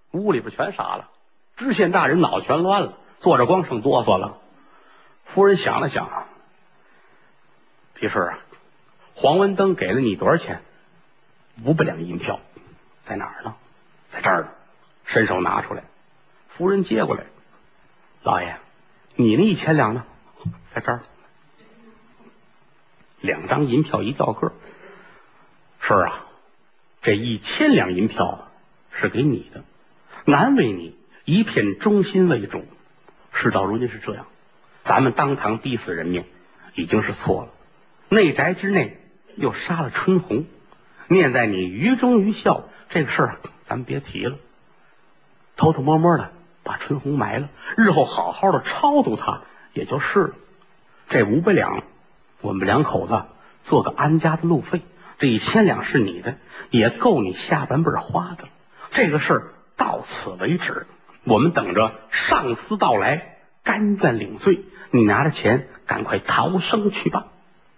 屋里边全傻了，知县大人脑全乱了，坐着光剩哆嗦了。夫人想了想，皮氏啊，黄文登给了你多少钱？500两银票。在哪儿呢？在这儿呢。伸手拿出来，夫人接过来，老爷，你那1000两呢？在这儿。2张银票一吊个。是啊，这1000两银票是给你的，难为你一片忠心为主。事到如今是这样，咱们当堂逼死人命已经是错了，内宅之内又杀了春红，念在你于忠于孝，这个事儿咱们别提了，偷偷摸摸的把春红埋了，日后好好的超度他也就是了。这500两我们2口子做个安家的路费，这1000两是你的，也够你下半辈花的。这个事儿到此为止，我们等着上司到来，甘愿领罪。你拿着钱赶快逃生去吧。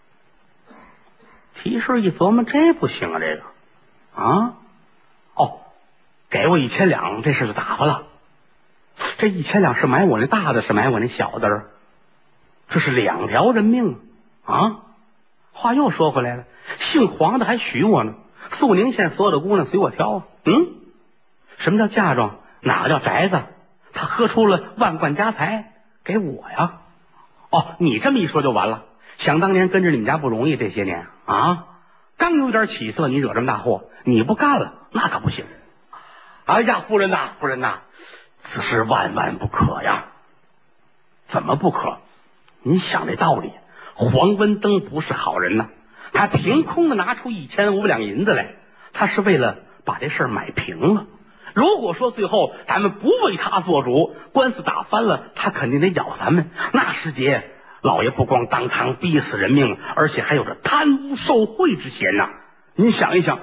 提示一琢磨，这不行啊，这个啊，给我1000两，这事就打发了。这1000两是买我那大的，是买我那小的？这是2条人命啊！话又说回来了，姓黄的还许我呢，肃宁县所有的姑娘随我挑啊。什么叫嫁妆？哪个叫宅子？他喝出了万贯家财给我呀。你这么一说就完了。想当年跟着你们家不容易，这些年啊，刚有点起色，你惹这么大祸，你不干了那可不行。哎呀，夫人呐，夫人呐，此事万万不可呀！怎么不可？你想这道理，黄文登不是好人呐，他凭空的拿出1500两银子来，他是为了把这事儿买平了。如果说最后咱们不为他做主，官司打翻了，他肯定得咬咱们。那时节，老爷不光当堂逼死人命，而且还有着贪污受贿之嫌呐。您想一想。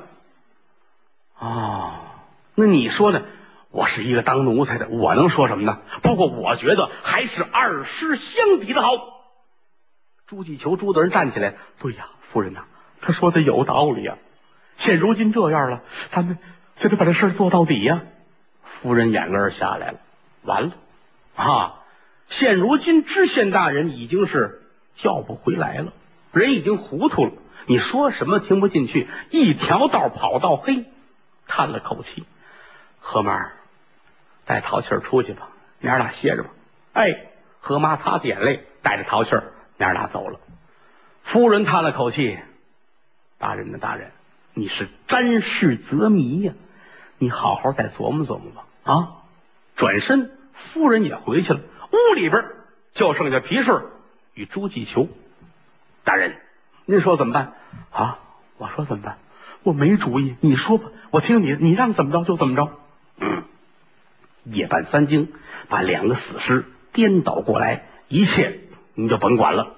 那你说呢？我是一个当奴才的，我能说什么呢？不过我觉得还是2师相比的好。朱继求朱大人站起来，对呀，夫人呐，他说的有道理呀。现如今这样了，咱们就得把这事做到底呀。夫人眼泪下来了，完了现如今知县大人已经是叫不回来了，人已经糊涂了，你说什么听不进去，一条道跑到黑。叹了口气，何妈带淘气儿出去吧，娘俩歇着吧。何妈擦眼泪，带着淘气儿娘俩走了。夫人叹了口气，大人的大人，你是沾事则迷呀，你好好再琢磨琢磨吧。转身夫人也回去了，屋里边就剩下皮氏与朱继求。大人，您说怎么办我说怎么办？我没主意，你说吧，我听你，你让怎么着就怎么着。夜半3更，把2个死尸颠倒过来，一切你就甭管了。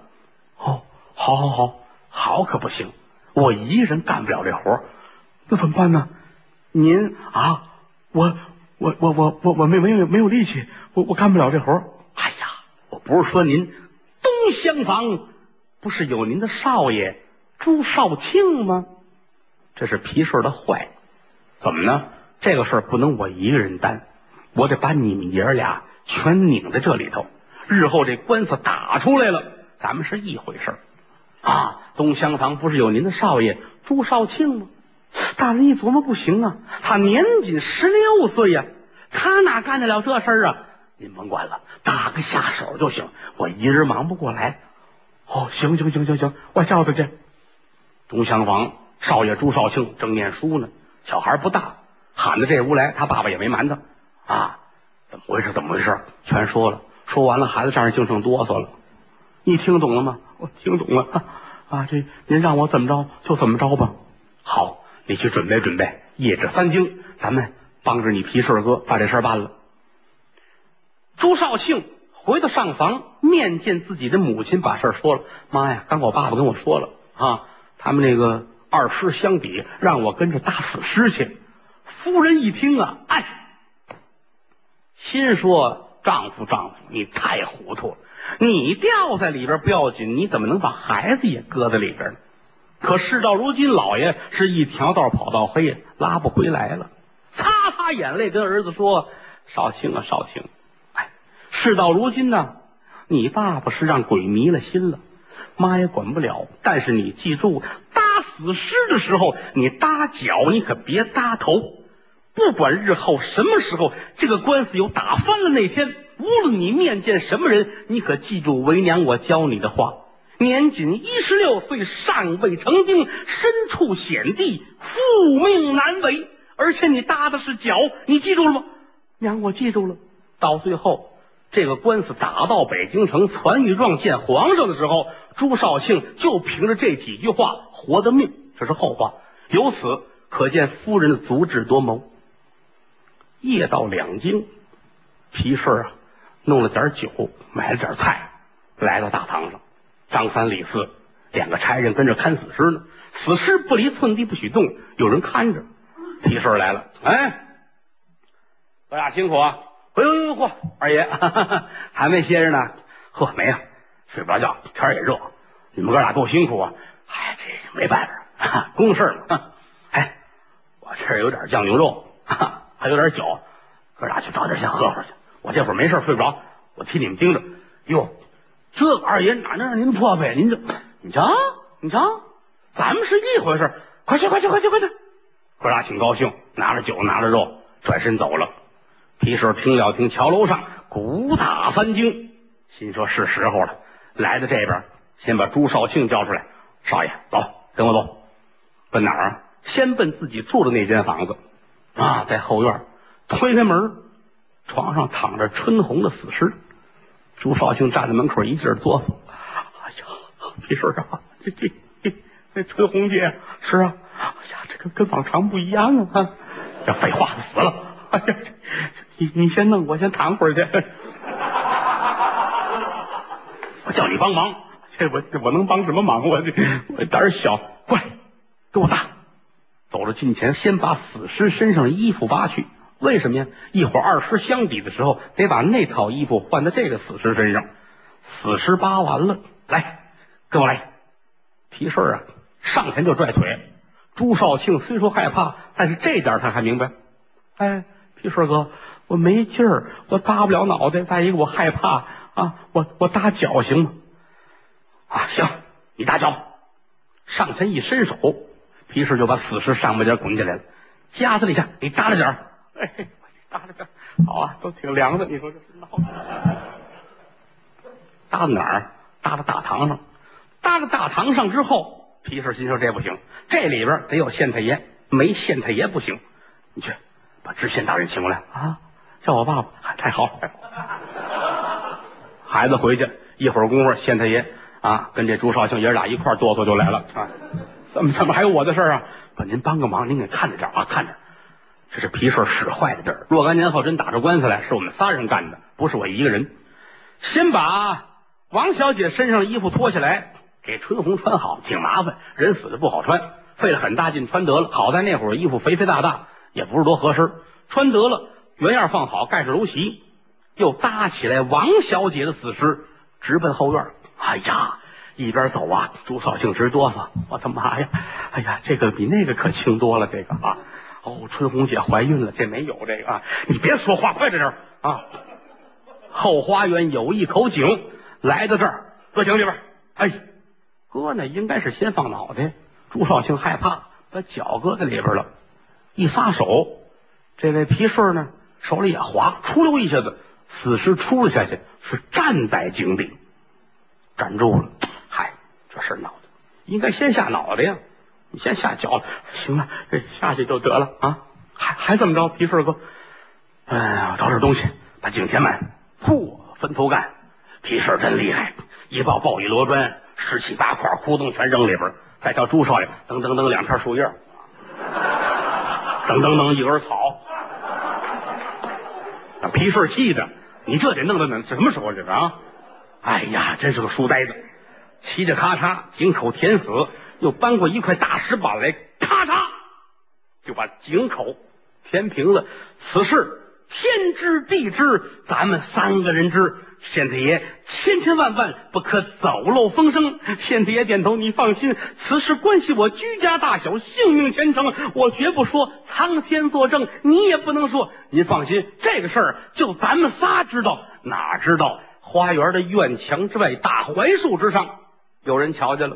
好可不行，我一个人干不了这活，那怎么办呢？您我没有力气，我干不了这活。我不是说您，东厢房不是有您的少爷朱少庆吗？这是皮氏的坏。怎么呢？这个事儿不能我一个人担，我得把你们爷儿俩全拧在这里头。日后这官司打出来了，咱们是一回事东厢房不是有您的少爷朱少庆吗？大人一琢磨，不行啊，他年仅16岁呀，他哪干得了这事儿啊？您甭管了，打个下手就行，我一人忙不过来。行，我叫他去。东厢房少爷朱少庆正念书呢，小孩不大，喊到这屋来，他爸爸也没瞒他怎么回事全说了。说完了，孩子站着净剩哆嗦了。你听懂了吗？我听懂了这您让我怎么着就怎么着吧。好，你去准备准备，夜至3更，咱们帮着你皮氏哥把这事办了。朱少庆回到上房，面见自己的母亲，把事说了。妈呀，刚我爸爸跟我说了他们那个2师相比，让我跟着打死尸去。夫人一听心说丈夫，你太糊涂了，你掉在里边不要紧，你怎么能把孩子也搁在里边呢？可事到如今，老爷是一条道跑到黑，拉不回来了。擦擦眼泪跟儿子说：“少卿啊，少卿，哎，事到如今呢，你爸爸是让鬼迷了心了，妈也管不了。但是你记住，搭死尸的时候，你搭脚，你可别搭头。不管日后什么时候这个官司有打翻了那天，无论你面见什么人，你可记住为娘我教你的话。年仅16岁，尚未成精，身处险地，父命难违。而且你搭的是脚，你记住了吗？”娘，我记住了。到最后，这个官司打到北京城，传御状见皇上的时候，朱少庆就凭着这几句话活的命，这是后话。由此可见夫人的足智多谋。夜到2更，皮顺啊弄了点酒，买了点菜，来到大堂上。张三李四2个差人跟着看死尸呢，死尸不离寸地不许动，有人看着。皮顺来了，哎，哥俩辛苦啊！哎呦嚯，二爷还没歇着呢。呵，没啊，睡不着觉，天也热，你们哥俩多辛苦啊！哎，这没办法，公事嘛。哎，我这儿有点酱牛肉，还有点酒，哥俩去找点先喝会儿去。我这会儿没事睡不着，我替你们盯着。哟，这个二爷哪能让您破费？您这，你瞧，咱们是一回事。快去！哥俩挺高兴，拿着酒拿着肉，转身走了。皮顺听了听桥楼上鼓打3更，心说是时候了。来到这边，先把朱少庆叫出来。少爷，走，跟我走。奔哪儿啊？先奔自己住的那间房子啊，在后院。推开门，床上躺着春红的死尸。朱少庆站在门口一劲儿哆嗦。哎呀，皮顺啊，这春红姐是啊，哎呀，这个跟往常不一样啊！这废话，死了！哎呀，你先弄，我先躺会儿去。我叫你帮忙，我能帮什么忙？我胆小，快给我搭！走到近前，先把死尸身上的衣服扒去。为什么呀？一会儿二尸相比的时候，得把那套衣服换到这个死尸身上。死尸扒完了，来，跟我来。皮顺啊，上前就拽腿。朱少庆虽说害怕，但是这点他还明白。哎，皮顺哥，我没劲儿，我搭不了脑袋，再一个我害怕啊，我搭脚行吗？啊，行，你搭脚。上前一伸手，皮顺就把死尸上半截滚起来了，夹子里下，你搭着点儿。哎，搭着点儿，好啊，都挺凉的，你说这是闹的。搭到哪儿？搭到大堂上。搭到大堂上之后，皮顺心说这不行，这里边得有县太爷，没县太爷不行。你去把知县大人请过来啊，叫我爸爸。太好了，太好了。孩子回去一会儿功夫，县太爷啊跟这朱少庆爷俩一块哆嗦就来了啊。怎么还有我的事啊？把您帮个忙，您给看着点啊，看着。这是皮顺使坏的地儿。若干年后真打出官司来，是我们仨人干的，不是我一个人。先把王小姐身上的衣服脱下来，给春红穿好，挺麻烦，人死的不好穿，费了很大劲穿得了。好在那会儿衣服肥肥大大，也不是多合身，穿得了，原样放好，盖上楼席，又搭起来王小姐的死尸，直奔后院。哎呀，一边走啊，朱少庆直哆嗦，我的妈呀！哎呀，这个比那个可轻多了，这个啊。哦，春红姐怀孕了，这没有这个啊！你别说话，快点啊！后花园有一口井，来到这儿，搁井里边。哎，搁呢应该是先放脑袋。朱少庆害怕，把脚搁在里边了，一撒手，这位皮顺呢手里也滑，出溜一下子，死尸出了下去，是站在井里，站住了。嗨，这事闹的，应该先下脑袋呀。你先下脚了，行了，这下去就得了啊！还这么着，皮顺哥，哎呀，找点东西把井填满，分头干。皮顺真厉害，一抱一摞砖，17、8块，咕咚全扔里边，再叫朱少爷噔2片树叶，噔一根草，让皮顺气的，你这得弄到什么时候这个啊？哎呀，真是个书呆子，骑着咔嚓井口填死。又搬过一块大石板来，咔嚓就把井口填平了。此事天知地知，咱们3个人知。县太爷千千万万不可走漏风声。县太爷点头，你放心，此事关系我居家大小性命前程，我绝不说，苍天作证，你也不能说。您放心，这个事儿就咱们仨知道。哪知道花园的院墙之外，大槐树之上，有人瞧见了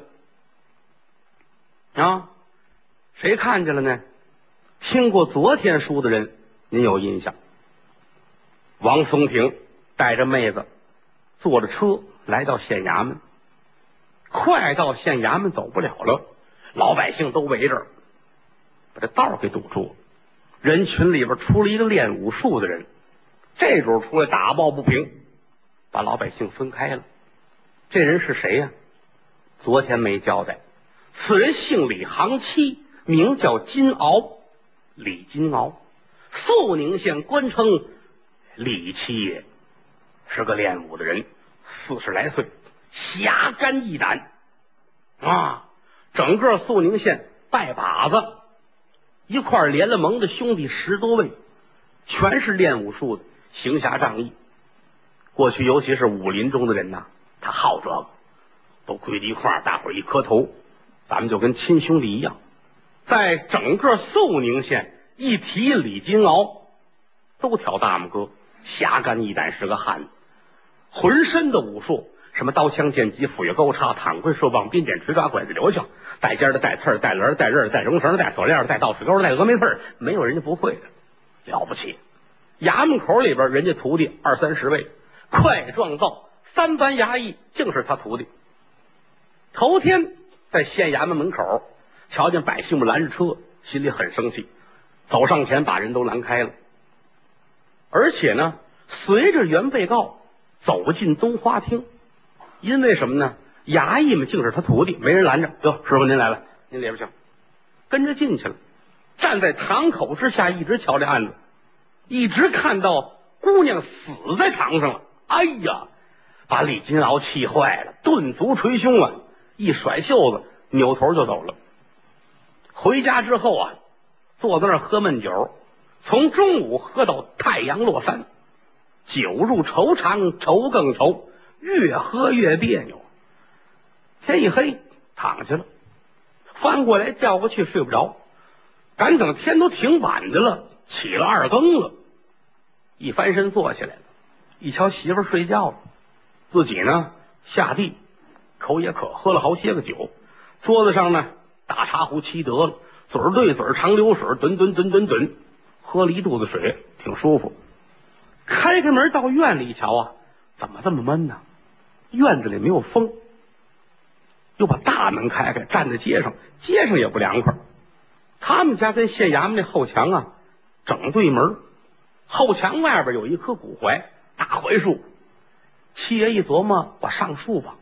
啊？谁看见了呢？听过昨天书的人，您有印象？王松亭带着妹子坐着车来到县衙门，快到县衙门走不了了，老百姓都围着，把这道给堵住。人群里边出了一个练武术的人，这主出来打抱不平，把老百姓分开了。这人是谁呀？昨天没交代。此人姓李，行七，名叫金鳌，李金鳌，肃宁县官称李七爷，是个练武的人，40来岁，侠肝义胆啊！整个肃宁县拜把子一块连了盟的兄弟10多位，全是练武术的，行侠仗义。过去尤其是武林中的人呐，他好这个，都跪在一块儿，大伙儿一磕头，咱们就跟亲兄弟一样。在整个肃宁县一提李金鳌，都挑大拇哥，侠肝义胆，是个汉子，浑身的武术，什么刀枪剑戟斧钺钩叉躺棍射棒鞭锏锤抓拐子流星，带尖的带刺带轮带刃带绒绳带锁链带倒水钩带峨眉刺，没有人家不会的，了不起。衙门口里边人家徒弟20-30位，快壮造3班衙役竟是他徒弟。头天在县衙门门口瞧见百姓们拦着车，心里很生气，走上前把人都拦开了。而且呢，随着原被告走进东花厅，因为什么呢？衙役们竟是他徒弟，没人拦着。哟，师傅您来了，您里边请。跟着进去了，站在堂口之下，一直瞧这案子，一直看到姑娘死在堂上了。哎呀，把李金鳌气坏了，顿足捶胸啊，一甩袖子，扭头就走了。回家之后啊，坐在那儿喝闷酒，从中午喝到太阳落山，酒入愁肠，愁更愁，越喝越别扭。天一黑躺下了，翻过来调过去睡不着，赶等天都挺晚的了，起了2更了，一翻身坐起来了，一瞧媳妇儿睡觉了，自己呢下地，口也渴，喝了好些个酒，桌子上呢大茶壶沏得了，嘴儿对嘴儿长流水，吨，喝了一肚子水，挺舒服。开门到院里一瞧啊，怎么这么闷呢？院子里没有风，又把大门开开，站在街上，街上也不凉快。他们家跟县衙门那后墙啊整对门，后墙外边有一棵古槐，大槐树。七爷一琢磨，我上树吧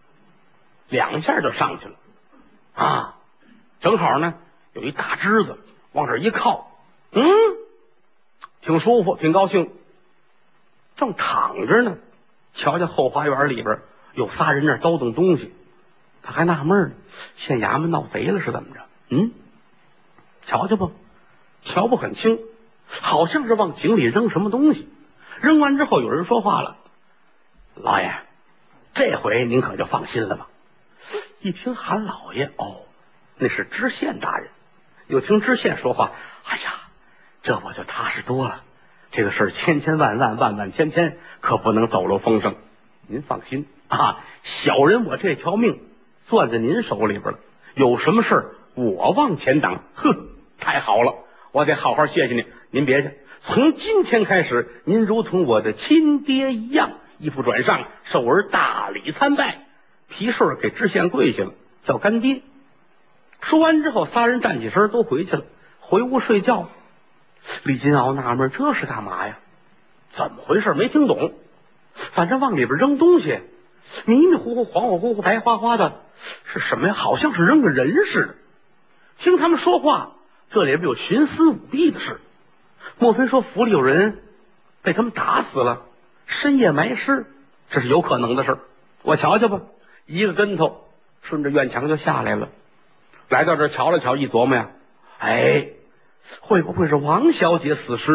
，2下就上去了啊！正好呢有一大枝子，往这一靠，挺舒服，挺高兴。正躺着呢，瞧见后花园里边有仨人那叨叨东西，他还纳闷呢，县衙门闹贼了是怎么着？瞧瞧吧，瞧不很清，好像是往井里扔什么东西。扔完之后有人说话了，老爷，这回您可就放心了吧。一听韩老爷，那是知县大人。又听知县说话，哎呀，这我就踏实多了，这个事儿千千万万万万千千，可不能走漏风声。您放心啊，小人我这条命攥在您手里边了，有什么事儿我往前挡。太好了，我得好好谢谢您。您别去，从今天开始，您如同我的亲爹一样，一副转上，受儿大礼参拜。皮顺给知县跪下了，叫干爹。说完之后，3人站起身都回去了，回屋睡觉。李金鳌纳闷，这是干嘛呀？怎么回事？没听懂。反正往里边扔东西，迷迷糊糊、恍恍惚惚、白花花的，是什么呀？好像是扔个人似的。听他们说话，这里边有徇私舞弊的事。莫非说府里有人被他们打死了，深夜埋尸？这是有可能的事。我瞧瞧吧，一个跟头顺着院墙就下来了。来到这儿瞧了瞧，一琢磨呀，会不会是王小姐死尸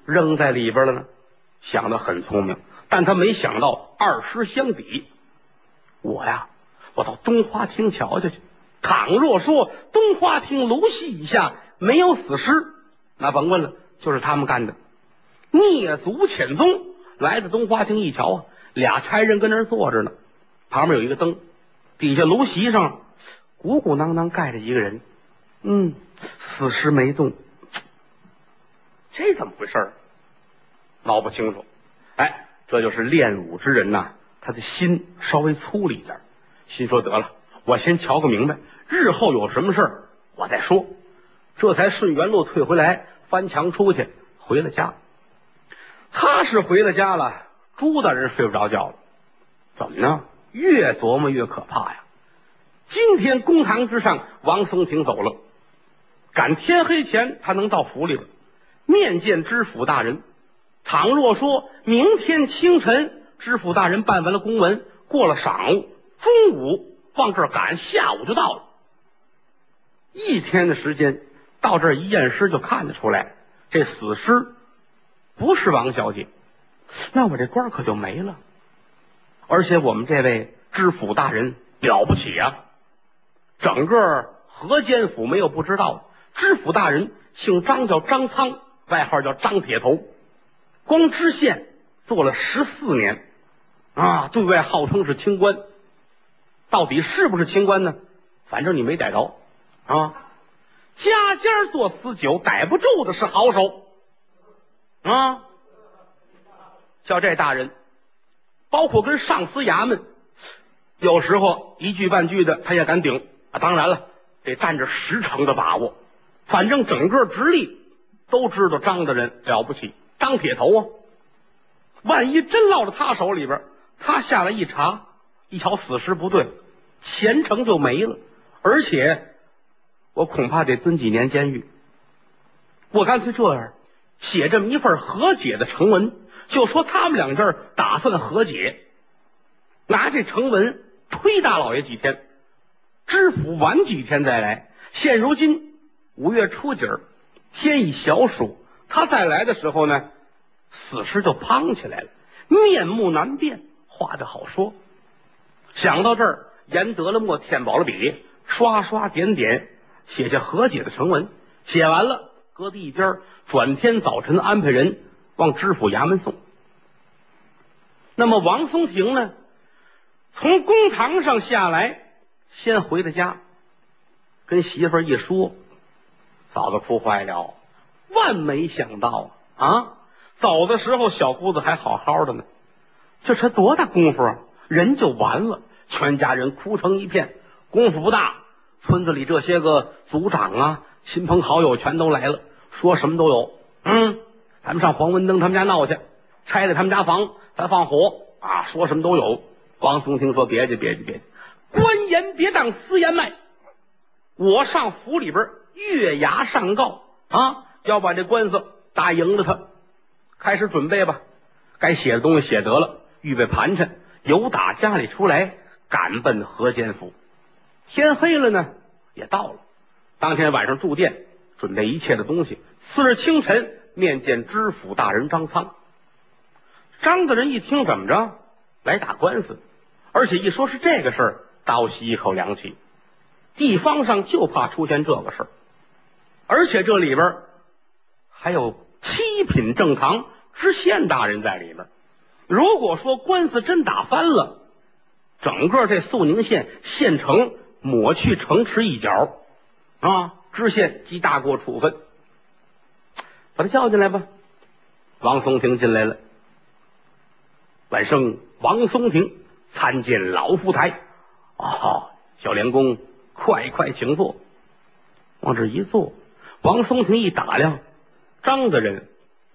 扔在里边了呢？想得很聪明，但他没想到二师相抵。我到东花厅瞧瞧去。倘若说东花厅芦席以下没有死尸，那甭问了，就是他们干的。蹑足潜踪，来到东花厅一瞧啊，俩差人跟那儿坐着呢，旁边有一个灯，底下芦席上鼓鼓囊囊盖着一个人。死尸没动，这怎么回事？闹不清楚。这就是练武之人呐，他的心稍微粗了一点，心说得了，我先瞧个明白，日后有什么事儿我再说。这才顺原路退回来，翻墙出去，回了家。他是回了家了，朱大人睡不着觉了。怎么呢？越琢磨越可怕呀。今天公堂之上，王松亭走了，赶天黑前他能到府里边面见知府大人。倘若说明天清晨知府大人办完了公文，过了晌午，中午往这儿赶，下午就到了。一天的时间，到这儿一验尸就看得出来，这死尸不是王小姐，那我这官可就没了。而且我们这位知府大人了不起啊，整个河间府没有不知道的。知府大人姓张，叫张苍，外号叫张铁头，光知县做了14年啊，对外号称是清官。到底是不是清官呢？反正你没逮着啊。家家做死酒，逮不住的是好手啊。叫这大人，包括跟上司衙门，有时候一句半句的他也敢顶啊。当然了，得占着10成的把握。反正整个直隶都知道张大人了不起，张铁头啊。万一真落到他手里边，他下来一查，一瞧死尸不对，前程就没了，而且我恐怕得蹲几年监狱。我干脆这样，写这么一份和解的呈文，就说他们两家打算和解，拿这呈文推大老爷几天，知府晚几天再来。现如今5月初几儿，天已小暑，他再来的时候呢，死尸就胖起来了，面目难辨，话的好说。想到这儿，研得了墨，添饱了笔，刷刷点点写下和解的呈文。写完了，搁在一边，转天早晨安排人往知府衙门送。那么王松亭呢，从公堂上下来，先回到家，跟媳妇儿一说，嫂子哭坏了，万没想到啊！走的时候小姑子还好好的呢，这才多大功夫啊，人就完了。全家人哭成一片，功夫不大，村子里这些个族长啊、亲朋好友全都来了，说什么都有。咱们上黄文登他们家闹去，拆了他们家房，咱放火啊，说什么都有。王松亭说：“别介，官言别当私言卖，我上府里边越衙上告啊，要把这官司打赢了他。开始准备吧，该写的东西写得了，预备盘缠，由打家里出来，赶奔河间府。天黑了呢，也到了。当天晚上住店，准备一切的东西。次日清晨面见知府大人张苍。张大人一听怎么着来打官司，而且一说是这个事儿，倒吸一口凉气。地方上就怕出现这个事儿，而且这里边还有7品正堂知县大人在里边。如果说官司真打翻了，整个这肃宁县县城抹去城池一角啊，知县记大过处分。把他叫进来吧。王松亭进来了。晚生王松亭参见老夫台。小廉公快请坐。往这一坐，王松亭一打量，张大人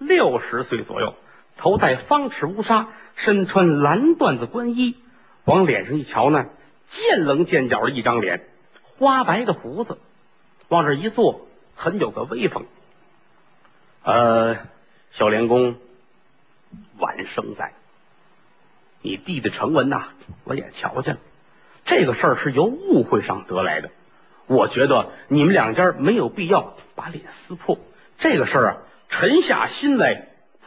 60岁左右，头戴方尺乌纱，身穿蓝缎子官衣，往脸上一瞧呢，见棱见角的一张脸，花白的胡子，往这一坐，很有个威风。小廉公晚生在，你递的呈文呐，我也瞧见了。这个事儿是由误会上得来的，我觉得你们两家没有必要把脸撕破。这个事儿啊，沉下心来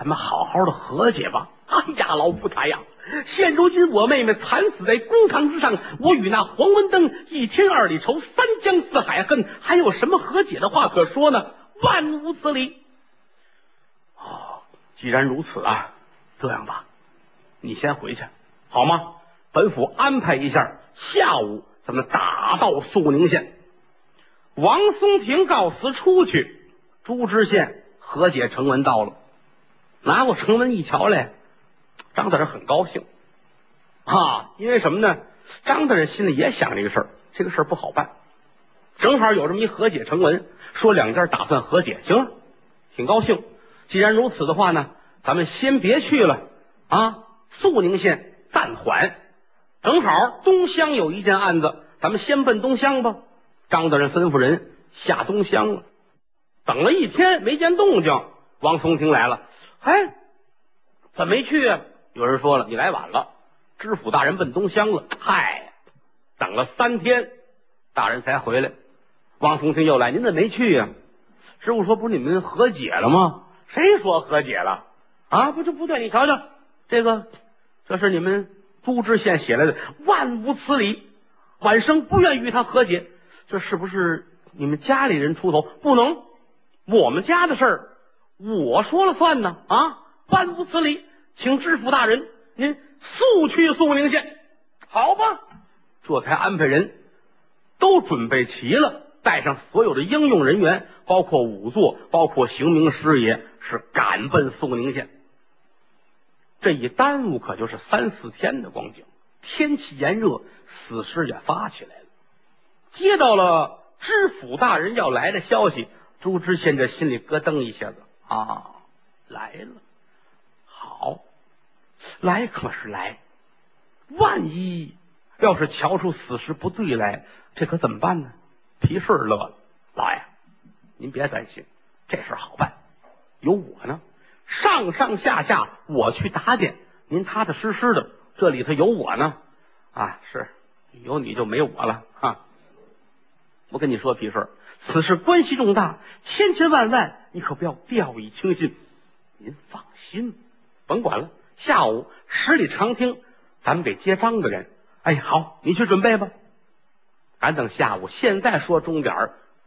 咱们好好的和解吧。哎呀，老夫他呀，现如今我妹妹惨死在公堂之上，我与那黄文登一天二里仇，三江四海恨，还有什么和解的话可说呢？万无此理。哦，既然如此啊，这样吧，你先回去好吗？本府安排一下，下午咱们打到肃宁县。王松亭告辞出去，朱知县和解呈文到了，拿过呈文一瞧来，张大人很高兴啊，因为什么呢？张大人心里也想这个事儿，这个事儿不好办，正好有这么一和解呈文，说两家打算和解，行了，挺高兴。既然如此的话呢，咱们先别去了啊，肃宁县暂缓。正好东乡有一件案子，咱们先奔东乡吧。张大人吩咐人下东乡了，等了一天没见动静，王松亭来了，哎，怎么没去啊？有人说了，你来晚了，知府大人奔东乡了。嗨，等了3天，大人才回来。王松亭又来，您怎么没去呀？师傅说，不是你们和解了吗？谁说和解了啊？不，这不对，你瞧瞧，这是你们朱知县写来的，万无此理。晚生不愿与他和解，这是不是你们家里人出头？不能，我们家的事儿我说了算呢啊！万无此理，请知府大人您速去肃宁县。好吧，这才安排人都准备齐了，带上所有的应用人员，包括仵作，包括刑名师爷，是赶奔肃宁县。这一耽误可就是3、4天的光景，天气炎热，死尸也发起来了。接到了知府大人要来的消息，朱知县这心里咯噔一下子啊，来了，好，来可是来，万一要是瞧出死尸不对来，这可怎么办呢？皮顺乐了，老爷，您别担心，这事好办，有我呢，上上下下我去打点，您踏踏实实的，这里头有我呢。啊，是有你就没我了啊！我跟你说，皮顺，此事关系重大，千千万万，你可不要掉以轻心。您放心，甭管了，下午10里长厅，咱们给接章的人。哎，好，你去准备吧。赶等下午，现在说钟点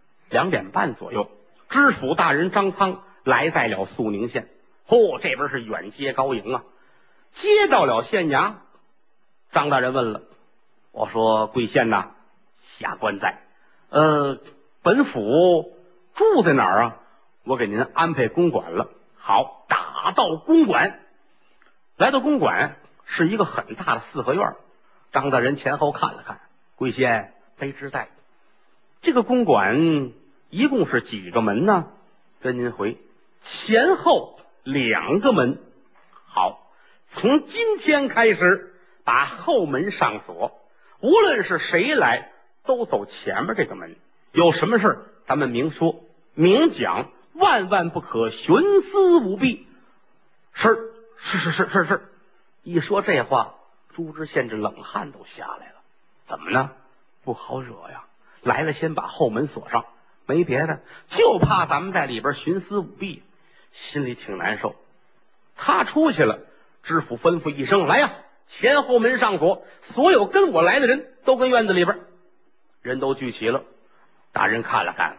2点半左右，知府大人张苍来在了肃宁县。这边是远接高迎啊！接到了县衙，张大人问了，我说贵县呐，下官在。本府住在哪儿啊？我给您安排公馆了。好，打到公馆。来到公馆，是一个很大的4合院。张大人前后看了看，贵县卑职在。这个公馆一共是几个门呢？跟您回，前后2个门。好，从今天开始把后门上锁，无论是谁来都走前面这个门，有什么事咱们明说明讲，万万不可徇私舞弊。是。一说这话，朱知县这冷汗都下来了。怎么呢？不好惹呀，来了先把后门锁上，没别的，就怕咱们在里边徇私舞弊，心里挺难受。他出去了，知府吩咐一声，来呀，前后门上锁，所有跟我来的人都跟院子里边。人都聚齐了，大人看了看，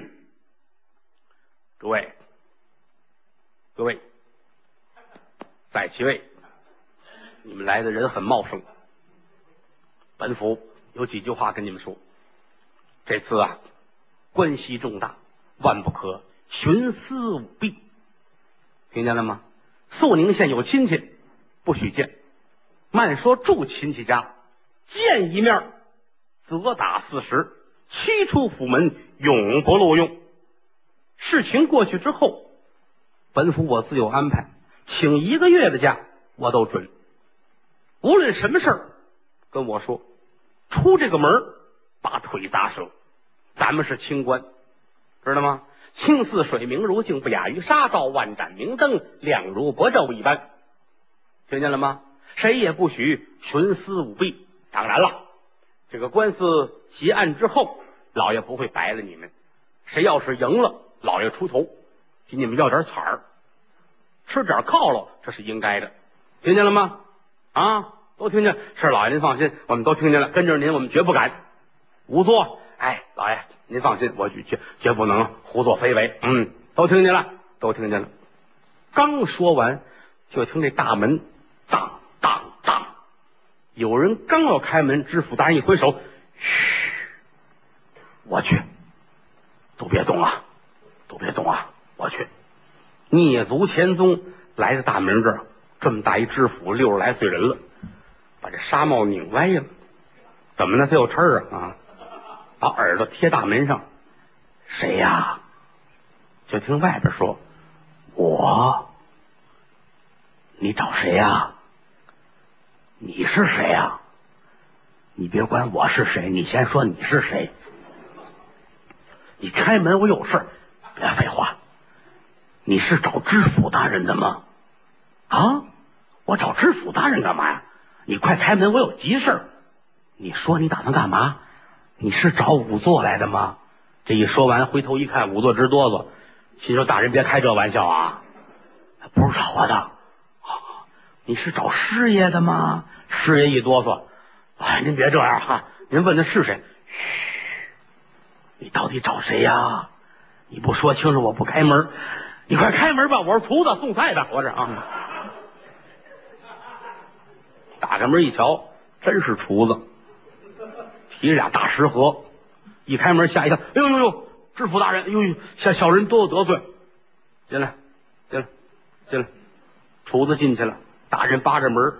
诸位各位在其位，你们来的人很茂盛，本府有几句话跟你们说。这次啊，关系重大，万不可徇私舞弊，听见了吗？肃宁县有亲戚，不许见。慢说住亲戚家，见一面责打40，驱出府门，永不录用。事情过去之后，本府我自有安排，请1个月的假我都准。无论什么事儿跟我说，出这个门把腿砸折。咱们是清官，知道吗？清似水，明如镜，不亚于纱，照万盏明灯，亮如薄昼一般。听见了吗？谁也不许徇私舞弊。当然了，这个官司结案之后，老爷不会白了你们。谁要是赢了，老爷出头给你们要点彩儿。 吃点犒劳，这是应该的，听见了吗？啊，都听见。是老爷您放心，我们都听见了，跟着您我们绝不敢胡作。哎，老爷您放心，我绝不能胡作非为。都听见了，都听见了。刚说完，就听这大门当当当，有人刚要开门，知府大人一挥手，嘘，我去，都别动啊，都别动啊，我去。蹑足前踪，来到大门这儿，这么大一知府，60来岁人了，把这纱帽拧歪了，怎么呢？他有刺儿啊！把耳朵贴大门上，谁呀？就听外边说：“我。”你找谁呀？你是谁呀？你别管我是谁，你先说你是谁。你开门，我有事，别废话。你是找知府大人的吗？啊，我找知府大人干嘛呀？你快开门，我有急事。你说你打算干嘛？你是找仵作来的吗？这一说完，回头一看，仵作直哆嗦，心说大人别开这玩笑啊，不是找我的。你是找师爷的吗？师爷一哆嗦，哎，您别这样哈，您问的是谁？嘘，你到底找谁呀？你不说清楚，我不开门。你快开门吧，我是厨子送菜的，我这啊。打开门一瞧，真是厨子，提着俩大食盒，一开门吓一跳，哎呦，知府大人，哎呦，小人多有得罪。进来，厨子进去了。大人扒着门，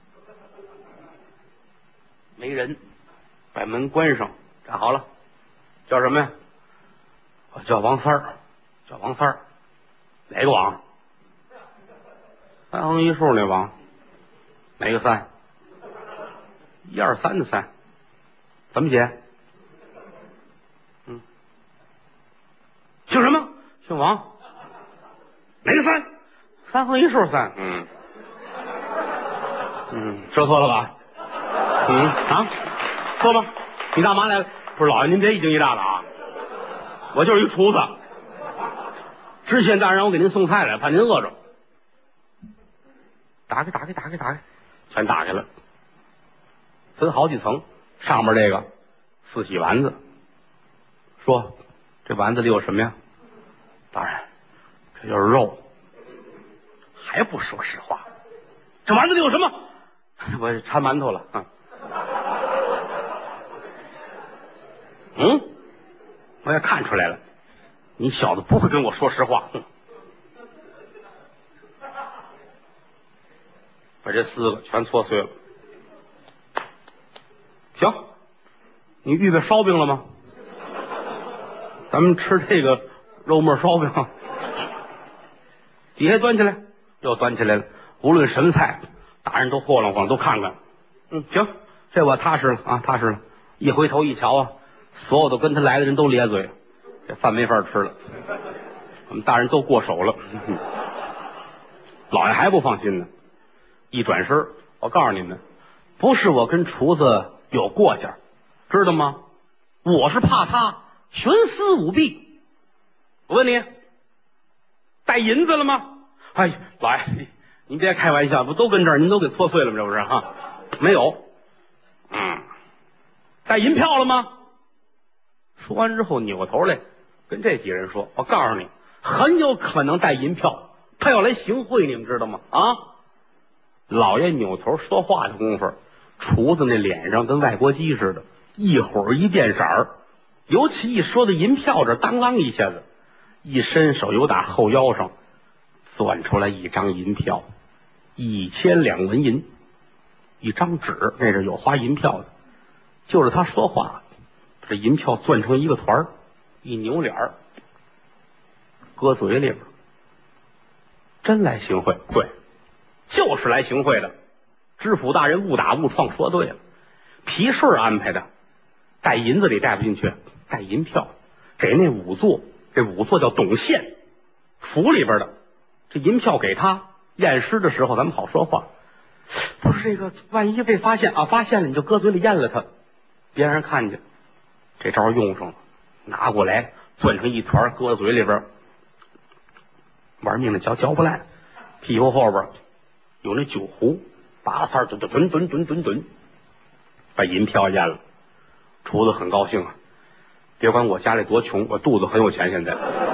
没人，把门关上，站好了，叫什么呀？我叫王三儿，叫王三儿。哪个王？3横1竖那王。哪个3？1、2、3的3。怎么写？姓什么？姓王。哪个3？3横1竖3。说错了吧？错吗？你干嘛来了？不是老爷，您别一惊一乍的啊！我就是一厨子，知县大人让我给您送菜来，怕您饿着。打开，全打开了，分好几层，上面这个4喜丸子，说这丸子里有什么呀？大人，这就是肉，还不说实话。这丸子里有什么？我掺馒头了。我也看出来了，你小子不会跟我说实话。把这4个全搓碎了。行，你预备烧饼了吗？咱们吃这个肉末烧饼。底下端起来，又端起来了。无论什么菜，大人都霍楞霍楞，都看看。行，这我踏实了啊，踏实了。一回头一瞧啊，所有的跟他来的人都咧嘴，这饭没法吃了。我们大人都过手了。老爷还不放心呢，一转身，我告诉你们，不是我跟厨子有过节，知道吗？我是怕他徇私舞弊。我问你，带银子了吗？哎，老爷，您别开玩笑，不都跟这儿，您都给搓碎了吗？这不是哈？没有。带银票了吗？说完之后，扭过头来跟这几人说：“我告诉你，很有可能带银票，他要来行贿，你们知道吗？”啊！老爷扭头说话的功夫，厨子那脸上跟外国鸡似的，一会儿一变色儿。尤其一说到银票这，当啷一下子，一伸手由打后腰上攥出来一张银票，1000两纹银，一张纸，那是有花银票的。就是他说话，这银票攥成一个团儿，一扭脸儿，搁嘴里边。真来行贿？对，就是来行贿的。知府大人误打误撞说对了，皮顺安排的，带银子里带不进去，带银票给那仵作，这仵作叫董宪，府里边的，这银票给他验尸的时候，咱们好说话。不是这个，万一被发现啊，发现了你就搁嘴里咽了他，别让人看见。这招用上了，拿过来攥成一团，搁嘴里边，玩命的嚼，嚼不烂， 屁股后边有那酒壶，拔了三吨，把银票咽了。厨子很高兴啊，别管我家里多穷，我肚子很有钱。现在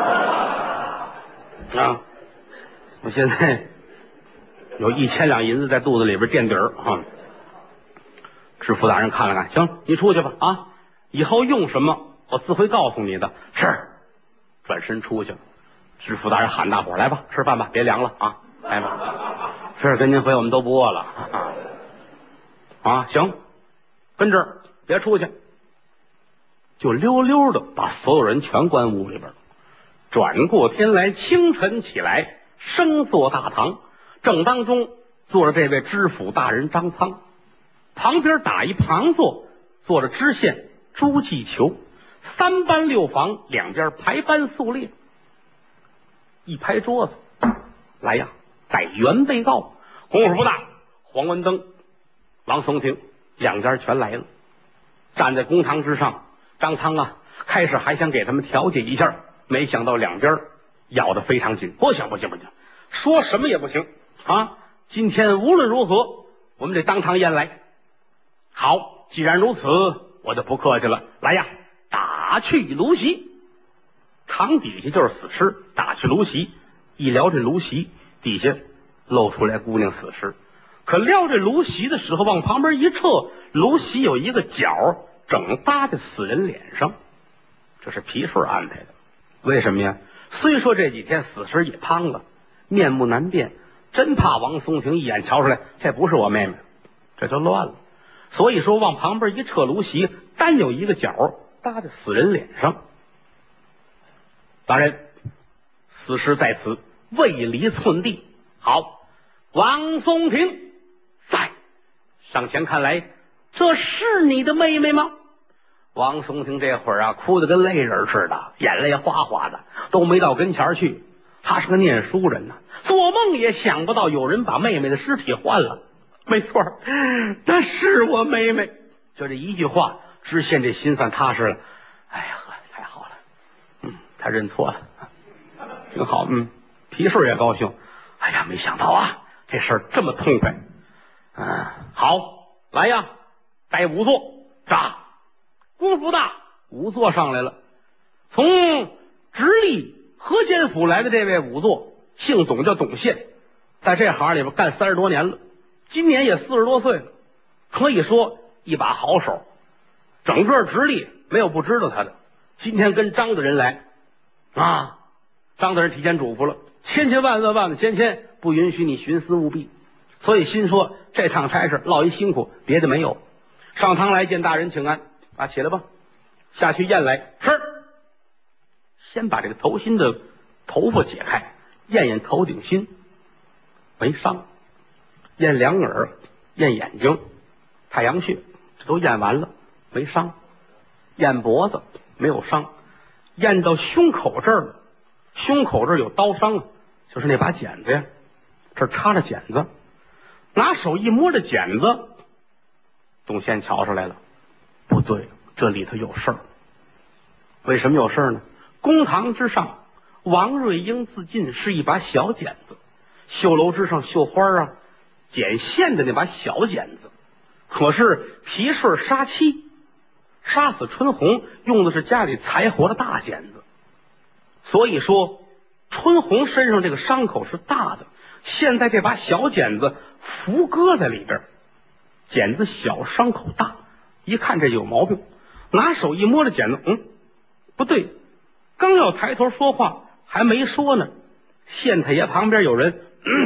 啊，我现在有1000两银子在肚子里边垫底儿啊。知府大人看了看，行，你出去吧啊，以后用什么我自会告诉你的。是，转身出去了。知府大人喊大伙来吧，吃饭吧，别凉了啊，来吧。是，跟您回，我们都不饿了啊。行，跟这儿别出去。就溜溜的把所有人全关屋里边了。转过天来，清晨起来，升坐大堂，正当中坐着这位知府大人张苍，旁边打一旁座，坐着知县朱继求，3班6房，两边排班肃列。一拍桌子，来呀，带原被告，功夫不大，黄文登、王松亭两家全来了，站在公堂之上。张苍啊，开始还想给他们调解一下，没想到两边咬得非常紧。不行，说什么也不行啊！今天无论如何，我们得当堂验来。好，既然如此，我就不客气了。来呀，打去芦席。堂底下就是死尸，打去芦席。一撩这芦席，底下露出来姑娘死尸。可撩这芦席的时候，往旁边一撤，芦席有一个角整搭在死人脸上，这是皮顺安排的。为什么呀？虽说这几天死尸也汤了，面目难辨，真怕王松亭一眼瞧出来这不是我妹妹，这就乱了。所以说往旁边一撤芦席，单有一个角搭在死人脸上。大人，死尸在此，未离寸地。好，王松亭在。上前看来，这是你的妹妹吗？王松亭这会儿啊，哭得跟泪人似的，眼泪哗哗的，都没到跟前去。他是个念书人呐，做梦也想不到有人把妹妹的尸体换了。没错，那是我妹妹。就这一句话，知县这心算踏实了。哎呀，太好了，他认错了，挺好。皮顺也高兴。哎呀，没想到啊，这事儿这么痛快。好，来呀，带仵作炸。功夫大，仵作上来了。从直隶河间府来的这位仵作，姓董，叫董宪，在这行里边干30多年了，今年也40多岁了，可以说一把好手。整个直隶没有不知道他的。今天跟张大人来啊，张大人提前嘱咐了，千万的不允许你徇私舞弊，所以心说这趟差事落一辛苦，别的没有。上堂来见大人请安啊，起来吧，下去验来。是，先把这个头心的头发解开，验头顶心，没伤；验两耳，验眼睛，太阳穴，这都验完了，没伤；验脖子，没有伤；验到胸口这儿了，胸口这儿有刀伤，就是那把剪子呀，这儿插着剪子。拿手一摸这剪子，董宪瞧出来了，不对，这里头有事儿。为什么有事儿呢？公堂之上，王瑞英自尽是一把小剪子，绣楼之上绣花啊、剪线的那把小剪子。可是皮顺杀妻杀死春红用的是家里财活的大剪子，所以说春红身上这个伤口是大的，现在这把小剪子伏搁在里边，剪子小伤口大，一看这有毛病，拿手一摸着剪子，不对，刚要抬头说话还没说呢，县太爷旁边有人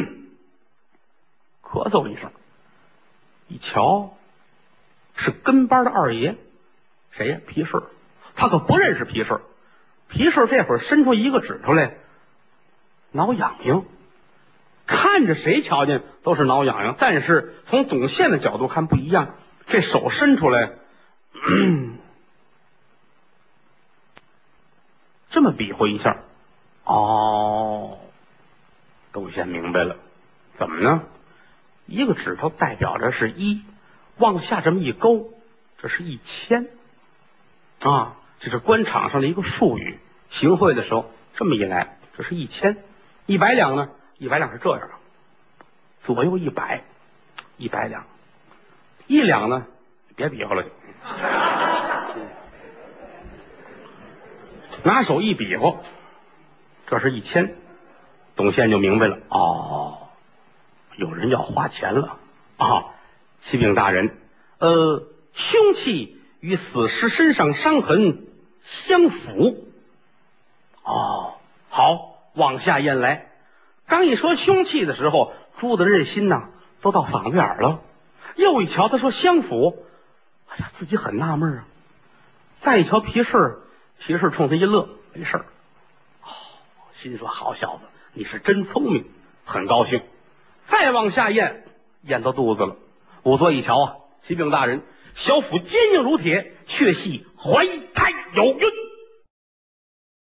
咳嗽一声，一瞧是跟班的二爷，谁呀？皮顺。他可不认识皮顺。皮顺这会儿伸出一个指头来，挠痒痒，看着谁瞧见都是挠痒痒，但是从董宪的角度看不一样，这手伸出来这么比划一下，董宪明白了，怎么呢？一个指头代表着是1，往下这么一勾，这是1000啊，这是官场上的一个术语。行贿的时候这么一来，这是1000。100两呢？100两是这样， 左右100，100两，1两呢，别比划了就，拿手一比划，这是1000，董宪就明白了，哦，有人要花钱了啊！启禀大人，凶器与死尸身上伤痕相符。哦，好，往下验来。刚一说凶器的时候，朱大人这心呐都到嗓子眼了。又一瞧，他说相符，哎呀，自己很纳闷啊。再一瞧皮氏冲他一乐，没事儿。哦，心说好小子，你是真聪明，很高兴。再往下验，验到肚子了。仵作一瞧啊，启禀大人，小腹坚硬如铁，却系怀胎有孕。